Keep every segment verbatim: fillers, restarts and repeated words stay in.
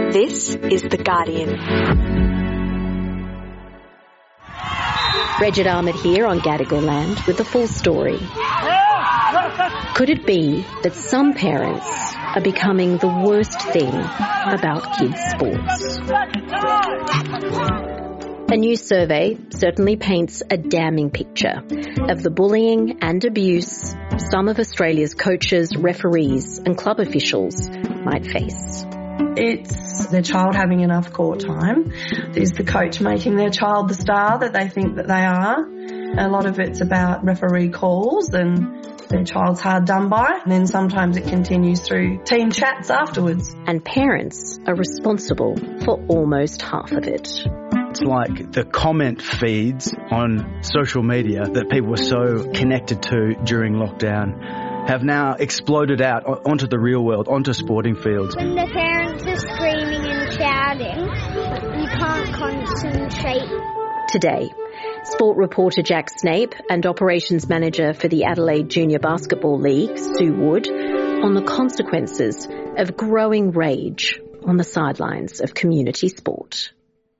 This is The Guardian. Bridget Ahmed here on Gadigal Land with the full story. Could it be that some parents are becoming the worst thing about kids' sports? A new survey certainly paints a damning picture of the bullying and abuse some of Australia's coaches, referees and club officials might face. It's their child having enough court time. There's the coach making their child the star that they think that they are. A lot of it's about referee calls and their child's hard done by. And then sometimes it continues through team chats afterwards. And parents are responsible for almost half of it. It's like the comment feeds on social media that people were so connected to during lockdown have now exploded out onto the real world, onto sporting fields. When the parents are screaming and shouting, you can't concentrate. Today, sport reporter Jack Snape and operations manager for the Adelaide Junior Basketball League, Sue Wood, on the consequences of growing rage on the sidelines of community sport.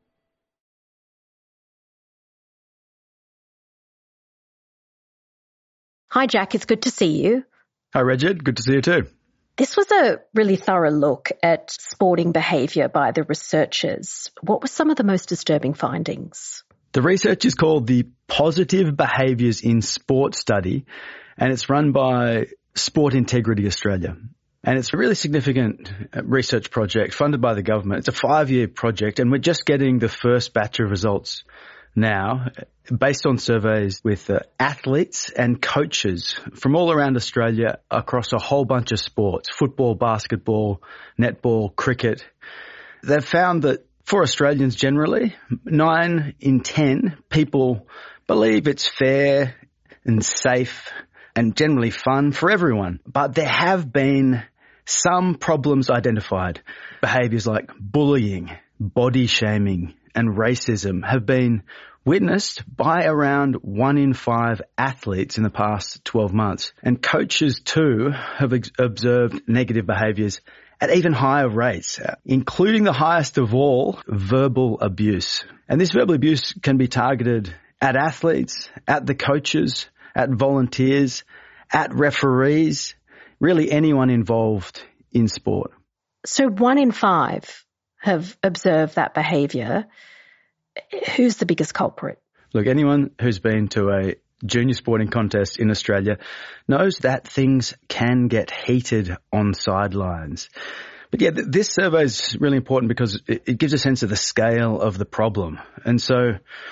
Hi, Jack. It's good to see you. Hi, Regid. Good to see you too. This was a really thorough look at sporting behaviour by the researchers. What were some of the most disturbing findings? The research is called the Positive Behaviours in Sport Study, and it's run by Sport Integrity Australia. And it's a really significant research project funded by the government. It's a five-year project, and we're just getting the first batch of results now, based on surveys with uh, athletes and coaches from all around Australia across a whole bunch of sports, football, basketball, netball, cricket. They've found that for Australians generally, nine in ten people believe it's fair and safe and generally fun for everyone. But there have been some problems identified. Behaviours like bullying, body shaming and racism have been witnessed by around one in five athletes in the past twelve months. And coaches too have ex- observed negative behaviours at even higher rates, including the highest of all, verbal abuse. And this verbal abuse can be targeted at athletes, at the coaches, at volunteers, at referees, really anyone involved in sport. So one in five have observed that behaviour. Who's the biggest culprit? Look, anyone who's been to a junior sporting contest in Australia knows that things can get heated on sidelines. But yeah, th- this survey is really important because it, it gives a sense of the scale of the problem. And so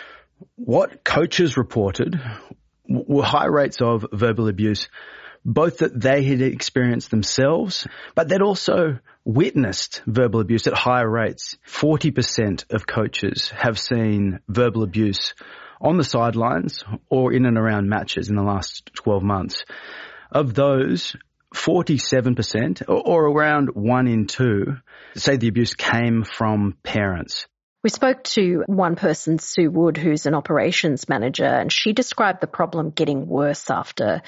what coaches reported w- were high rates of verbal abuse, both that they had experienced themselves, but they'd also witnessed verbal abuse at higher rates. forty percent of coaches have seen verbal abuse on the sidelines or in and around matches in the last twelve months. Of those, forty-seven percent, or, or around one in two, say the abuse came from parents. We spoke to one person, Sue Wood, who's an operations manager, and she described the problem getting worse after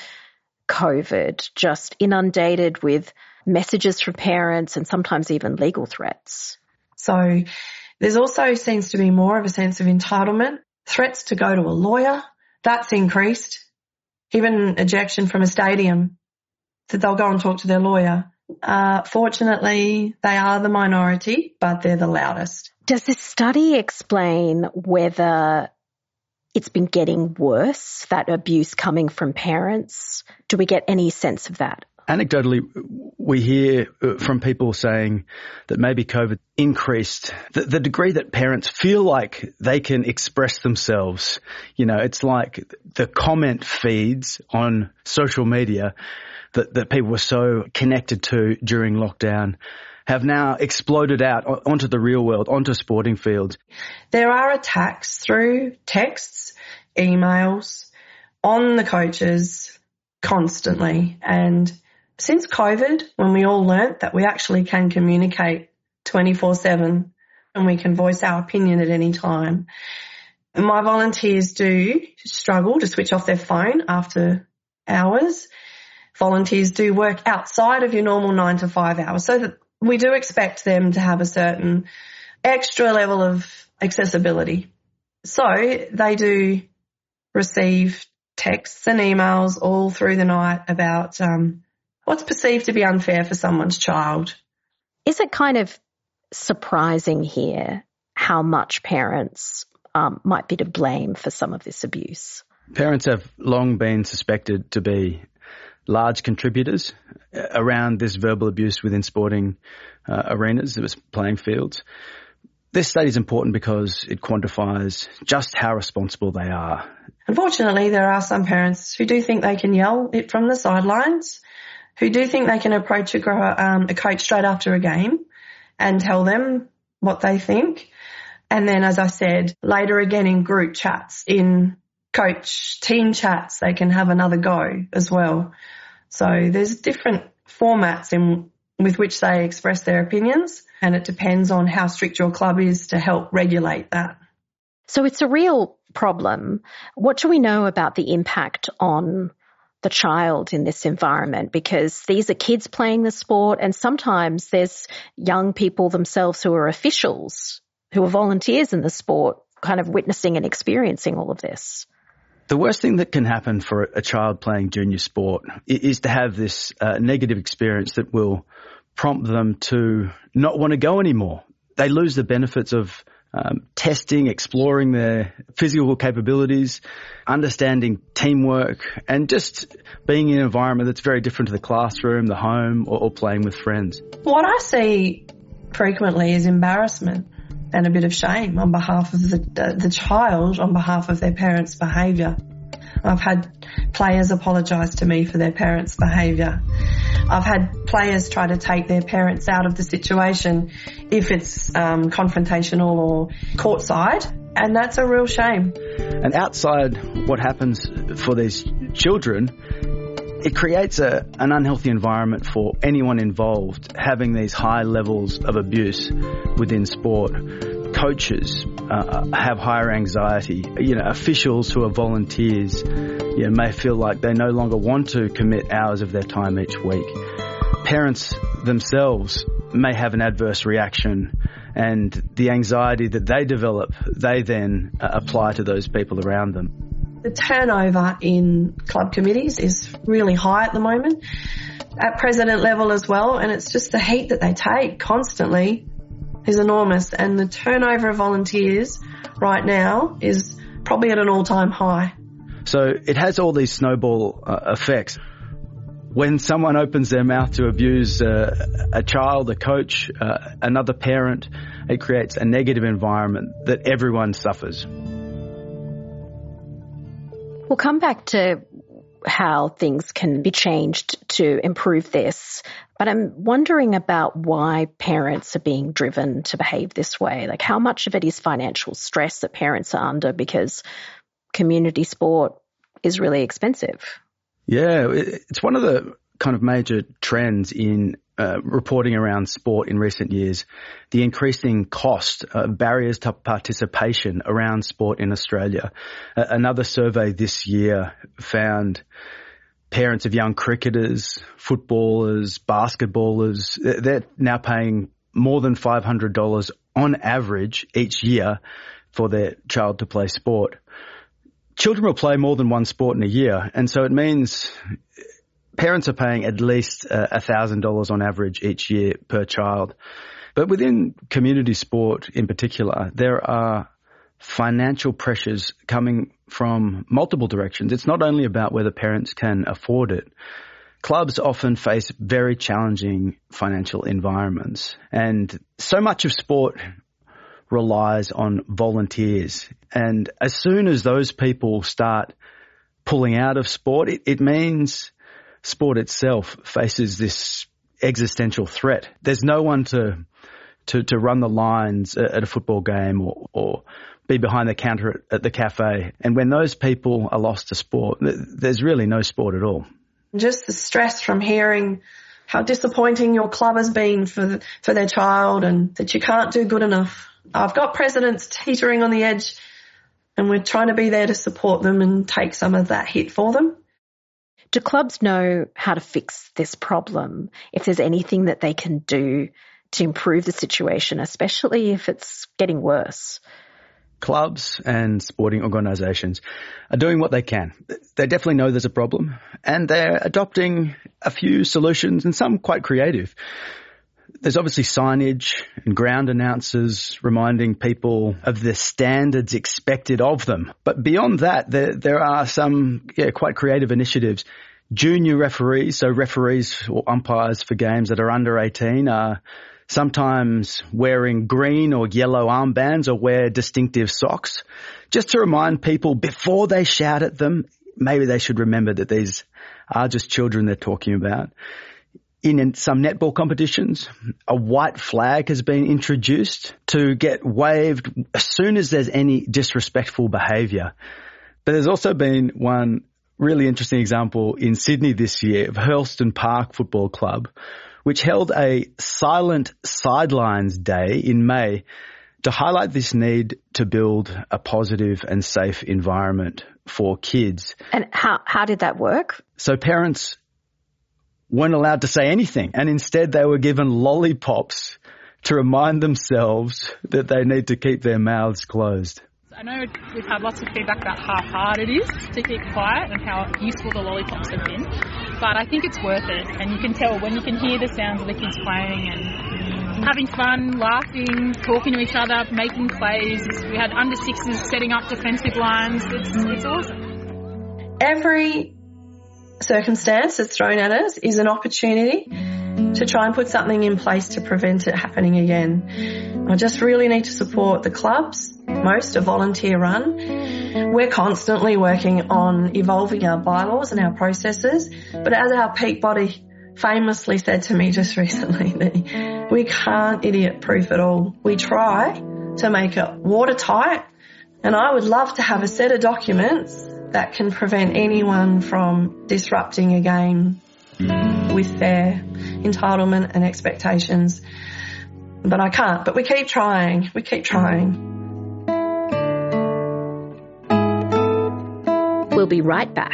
COVID, just inundated with messages from parents and sometimes even legal threats. So there's also seems to be more of a sense of entitlement. Threats to go to a lawyer, that's increased. Even ejection from a stadium, that they'll go and talk to their lawyer. Uh, fortunately, they are the minority, but they're the loudest. Does this study explain whether it's been getting worse, that abuse coming from parents? Do we get any sense of that? Anecdotally, we hear from people saying that maybe COVID increased the, the degree that parents feel like they can express themselves. You know, it's like the comment feeds on social media that, that people were so connected to during lockdown have now exploded out onto the real world, onto sporting fields. There are attacks through texts, emails, on the coaches constantly. And since COVID, when we all learnt that we actually can communicate twenty-four seven and we can voice our opinion at any time, my volunteers do struggle to switch off their phone after hours. Volunteers do work outside of your normal nine to five hours so that we do expect them to have a certain extra level of accessibility. So they do receive texts and emails all through the night about um, what's perceived to be unfair for someone's child. Is it kind of surprising here how much parents um, might be to blame for some of this abuse? Parents have long been suspected to be large contributors around this verbal abuse within sporting uh, arenas, playing fields. This study is important because it quantifies just how responsible they are. Unfortunately, there are some parents who do think they can yell it from the sidelines, who do think they can approach a, um, a coach straight after a game and tell them what they think. And then, as I said, later again in group chats, in coach team chats, they can have another go as well. So there's different formats in with which they express their opinions, and it depends on how strict your club is to help regulate that. So it's a real problem. What do we know about the impact on the child in this environment? Because these are kids playing the sport, and sometimes there's young people themselves who are officials, who are volunteers in the sport, kind of witnessing and experiencing all of this. The worst thing that can happen for a child playing junior sport is to have this uh, negative experience that will prompt them to not want to go anymore. They lose the benefits of um, testing, exploring their physical capabilities, understanding teamwork, and just being in an environment that's very different to the classroom, the home, or, or playing with friends. What I see frequently is embarrassment and a bit of shame on behalf of the, the, the child, on behalf of their parents' behaviour. I've had players apologise to me for their parents' behaviour. I've had players try to take their parents out of the situation if it's um, confrontational or courtside, and that's a real shame. And outside what happens for these children, it creates a, an unhealthy environment for anyone involved having these high levels of abuse within sport. Coaches uh, have higher anxiety. You know, officials who are volunteers, you know, may feel like they no longer want to commit hours of their time each week. Parents themselves may have an adverse reaction, and the anxiety that they develop, they then uh, apply to those people around them. The turnover in club committees is really high at the moment, at president level as well, and it's just the heat that they take constantly is enormous, and the turnover of volunteers right now is probably at an all-time high. So it has all these snowball uh, effects. When someone opens their mouth to abuse uh, a child, a coach, uh, another parent, it creates a negative environment that everyone suffers. We'll come back to how things can be changed to improve this, but I'm wondering about why parents are being driven to behave this way. Like, how much of it is financial stress that parents are under because community sport is really expensive? Yeah, it's one of the kind of major trends in uh, reporting around sport in recent years, the increasing cost, uh, barriers to participation around sport in Australia. Uh, another survey this year found parents of young cricketers, footballers, basketballers, they're now paying more than five hundred dollars on average each year for their child to play sport. Children will play more than one sport in a year, and so it means parents are paying at least uh, one thousand dollars on average each year per child. But within community sport in particular, there are financial pressures coming from multiple directions. It's not only about whether parents can afford it. Clubs often face very challenging financial environments, and so much of sport relies on volunteers. And as soon as those people start pulling out of sport, it, it means sport itself faces this existential threat. There's no one to to, to run the lines at a football game or, or be behind the counter at, at the cafe. And when those people are lost to sport, there's really no sport at all. Just the stress from hearing how disappointing your club has been for for their child and that you can't do good enough. I've got presidents teetering on the edge, and we're trying to be there to support them and take some of that hit for them. Do clubs know how to fix this problem? If there's anything that they can do to improve the situation, especially if it's getting worse? Clubs and sporting organisations are doing what they can. They definitely know there's a problem, and they're adopting a few solutions, and some quite creative. There's obviously signage and ground announcers reminding people of the standards expected of them. But beyond that, there, there are some yeah, quite creative initiatives. Junior referees, so referees or umpires for games that are under eighteen, are sometimes wearing green or yellow armbands or wear distinctive socks, just to remind people before they shout at them, maybe they should remember that these are just children they're talking about. In some netball competitions, a white flag has been introduced to get waved as soon as there's any disrespectful behaviour. But there's also been one really interesting example in Sydney this year of Hurlstone Park Football Club, which held a silent sidelines day in May to highlight this need to build a positive and safe environment for kids. And how, how did that work? So parents weren't allowed to say anything, and instead they were given lollipops to remind themselves that they need to keep their mouths closed. I know we've had lots of feedback about how hard it is to keep quiet and how useful the lollipops have been, but I think it's worth it, and you can tell when you can hear the sounds of the kids playing and having fun, laughing, talking to each other, making plays. We had under sixes setting up defensive lines. It's, it's awesome. Every circumstance that's thrown at us is an opportunity to try and put something in place to prevent it happening again. I just really need to support the clubs. Most are volunteer run. We're constantly working on evolving our bylaws and our processes, but as our peak body famously said to me just recently, that we can't idiot proof it all. We try to make it watertight, and I would love to have a set of documents that can prevent anyone from disrupting a game with their entitlement and expectations. But I can't. But we keep trying. We keep trying. We'll be right back.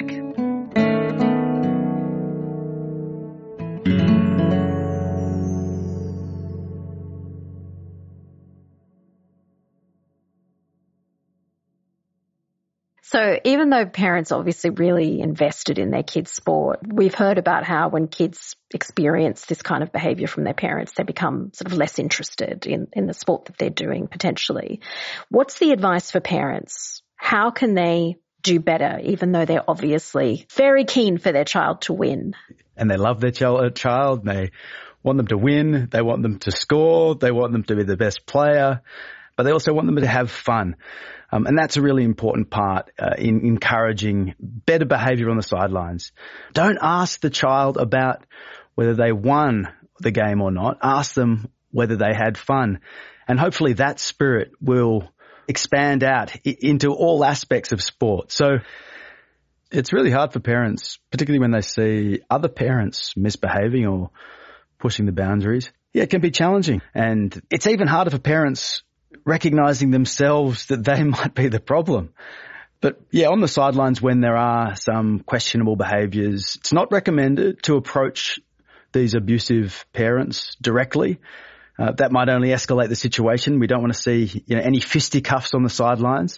So even though parents are obviously really invested in their kids' sport, we've heard about how when kids experience this kind of behaviour from their parents, they become sort of less interested in, in the sport that they're doing potentially. What's the advice for parents? How can they do better, even though they're obviously very keen for their child to win? And they love their child. They want them to win. They want them to score. They want them to be the best player. But they also want them to have fun. Um, and that's a really important part uh, in encouraging better behaviour on the sidelines. Don't ask the child about whether they won the game or not. Ask them whether they had fun. And hopefully that spirit will expand out I- into all aspects of sport. So it's really hard for parents, particularly when they see other parents misbehaving or pushing the boundaries. Yeah, it can be challenging. And it's even harder for parents recognizing themselves that they might be the problem. But yeah, on the sidelines, when there are some questionable behaviours, it's not recommended to approach these abusive parents directly. Uh, that might only escalate the situation. We don't want to see, you know, any fisticuffs on the sidelines.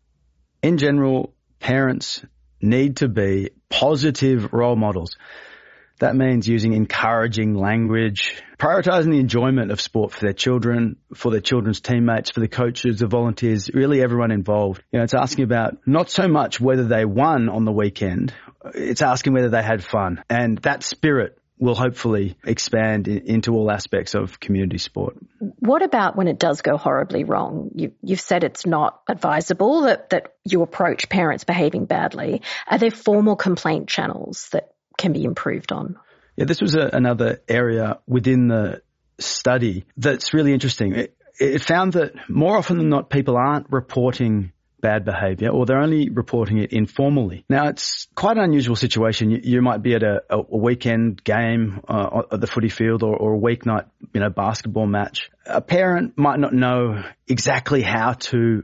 In general, parents need to be positive role models. That means using encouraging language, prioritising the enjoyment of sport for their children, for their children's teammates, for the coaches, the volunteers, really everyone involved. You know, it's asking about not so much whether they won on the weekend, it's asking whether they had fun. And that spirit will hopefully expand in, into all aspects of community sport. What about when it does go horribly wrong? You, you've said it's not advisable that, that you approach parents behaving badly. Are there formal complaint channels that can be improved on? Yeah, this was a, another area within the study that's really interesting. It, it found that more often than not, people aren't reporting bad behaviour, or they're only reporting it informally. Now, it's quite an unusual situation. You, you might be at a, a weekend game uh, at the footy field, or, or a weeknight, you know, basketball match. A parent might not know exactly how to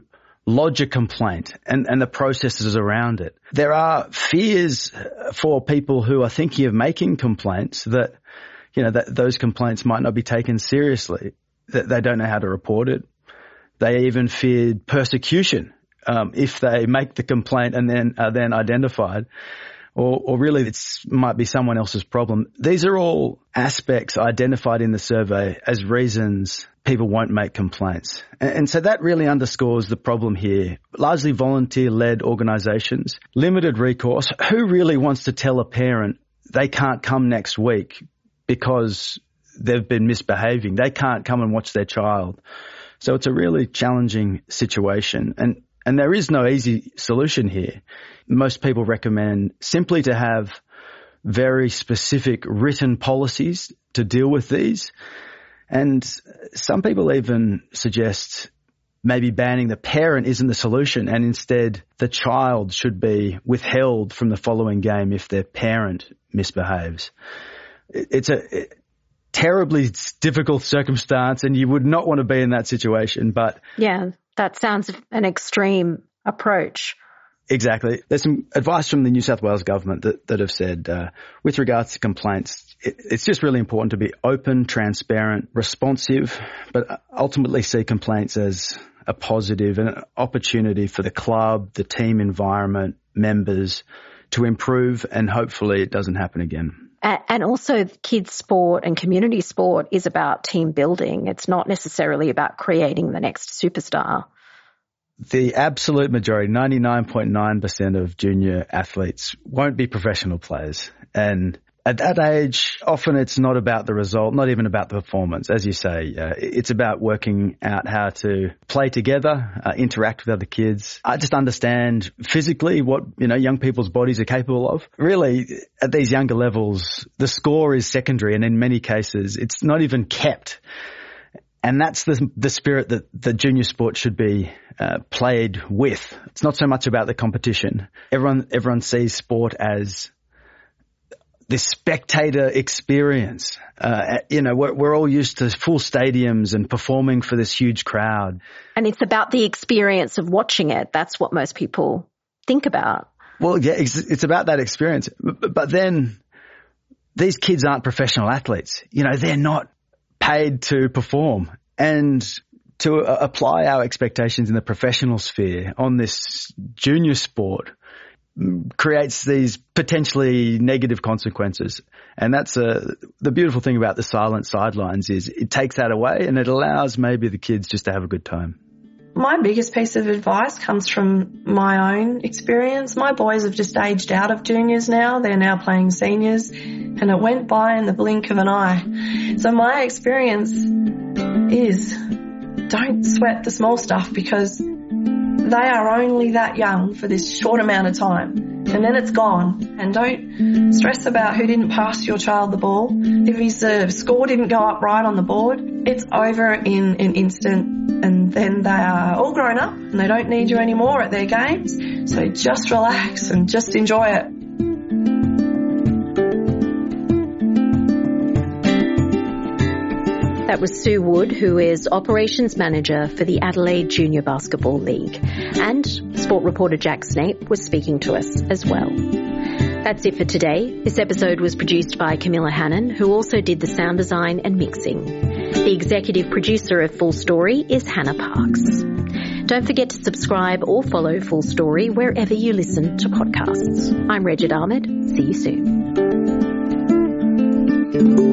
lodge a complaint and, and the processes around it. There are fears for people who are thinking of making complaints that, you know, that those complaints might not be taken seriously, that they don't know how to report it. They even feared persecution um, if they make the complaint and then are then identified. Or, or really it might be someone else's problem. These are all aspects identified in the survey as reasons people won't make complaints. And, and so that really underscores the problem here. Largely volunteer-led organisations, limited recourse. Who really wants to tell a parent they can't come next week because they've been misbehaving? They can't come and watch their child. So it's a really challenging situation. And And there is no easy solution here. Most people recommend simply to have very specific written policies to deal with these. And some people even suggest maybe banning the parent isn't the solution and instead the child should be withheld from the following game if their parent misbehaves. It's a terribly difficult circumstance and you would not want to be in that situation, but yeah. That sounds an extreme approach. Exactly. There's some advice from the New South Wales government that, that have said, uh, with regards to complaints, it, it's just really important to be open, transparent, responsive, but ultimately see complaints as a positive and an opportunity for the club, the team environment, members to improve, and hopefully it doesn't happen again. And also kids sport and community sport is about team building. It's not necessarily about creating the next superstar. The absolute majority, ninety-nine point nine percent of junior athletes won't be professional players. And at that age, often it's not about the result, not even about the performance. As you say, uh, it's about working out how to play together, uh, interact with other kids. I just understand physically what, you know, young people's bodies are capable of. Really, at these younger levels, the score is secondary, and in many cases, it's not even kept. And that's the the spirit that the junior sport should be uh, played with. It's not so much about the competition. Everyone everyone sees sport as this spectator experience. Uh, you know, we're, we're all used to full stadiums and performing for this huge crowd. And it's about the experience of watching it. That's what most people think about. Well, yeah, it's, it's about that experience. But, but then these kids aren't professional athletes. You know, they're not paid to perform. And to uh, apply our expectations in the professional sphere on this junior sport creates these potentially negative consequences. And that's uh, the beautiful thing about the silent sidelines is it takes that away and it allows maybe the kids just to have a good time. My biggest piece of advice comes from my own experience. My boys have just aged out of juniors now. They're now playing seniors and it went by in the blink of an eye. So my experience is don't sweat the small stuff because they are only that young for this short amount of time and then it's gone. And don't stress about who didn't pass your child the ball. If his uh, score didn't go up right on the board, it's over in an instant and then they are all grown up and they don't need you anymore at their games. So just relax and just enjoy it. That was Sue Wood, who is Operations Manager for the Adelaide Junior Basketball League. And sport reporter Jack Snape was speaking to us as well. That's it for today. This episode was produced by Camilla Hannon, who also did the sound design and mixing. The executive producer of Full Story is Hannah Parks. Don't forget to subscribe or follow Full Story wherever you listen to podcasts. I'm Regid Ahmed. See you soon.